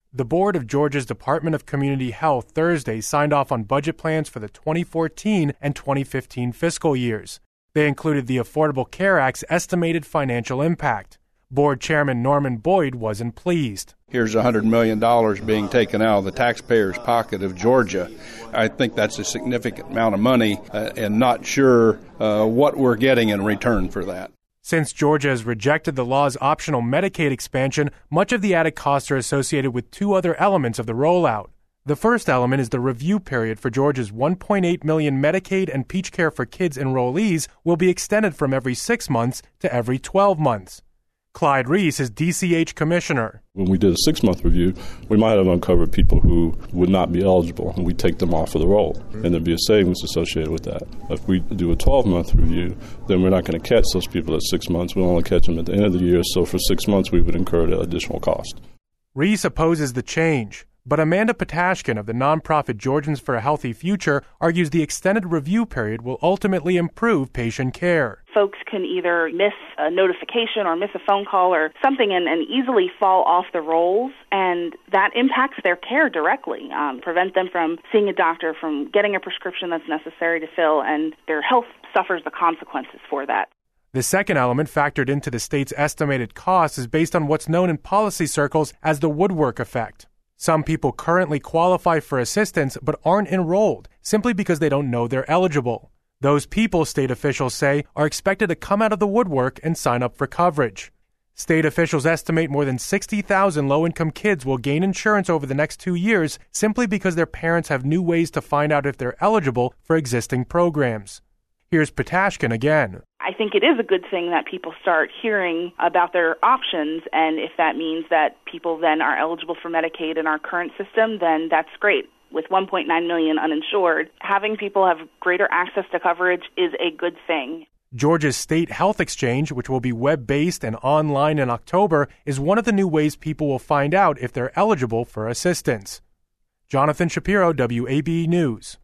The board of Georgia's Department of Community Health Thursday signed off on budget plans for the 2014 and 2015 fiscal years. They included the Affordable Care Act's estimated financial impact. Board Chairman Norman Boyd wasn't pleased. Here's $100 million being taken out of the taxpayers' pocket of Georgia. I think that's a significant amount of money and not sure what we're getting in return for that. Since Georgia has rejected the law's optional Medicaid expansion, much of the added costs are associated with two other elements of the rollout. The first element is the review period for Georgia's 1.8 million Medicaid and Peach Care for Kids enrollees will be extended from every 6 months to every 12 months. Clyde Reese is DCH commissioner. When we did a 6-month review, we might have uncovered people who would not be eligible, and we take them off of the roll, and there'd be a savings associated with that. If we do a 12-month review, then we're not going to catch those people at 6 months. We'll only catch them at the end of the year, so for 6 months we would incur the additional cost. Reese opposes the change, but Amanda Patashkin of the nonprofit Georgians for a Healthy Future argues the extended review period will ultimately improve patient care. Folks can either miss a notification or miss a phone call or something and easily fall off the rolls, and that impacts their care directly, prevent them from seeing a doctor, from getting a prescription that's necessary to fill, and their health suffers the consequences for that. The second element factored into the state's estimated costs is based on what's known in policy circles as the woodwork effect. Some people currently qualify for assistance but aren't enrolled simply because they don't know they're eligible. Those people, state officials say, are expected to come out of the woodwork and sign up for coverage. State officials estimate more than 60,000 low-income kids will gain insurance over the next 2 years simply because their parents have new ways to find out if they're eligible for existing programs. Here's Patashkin again. I think it is a good thing that people start hearing about their options, and if that means that people then are eligible for Medicaid in our current system, then that's great. With 1.9 million uninsured, having people have greater access to coverage is a good thing. Georgia's State Health Exchange, which will be web-based and online in October, is one of the new ways people will find out if they're eligible for assistance. Jonathan Shapiro, WABE News.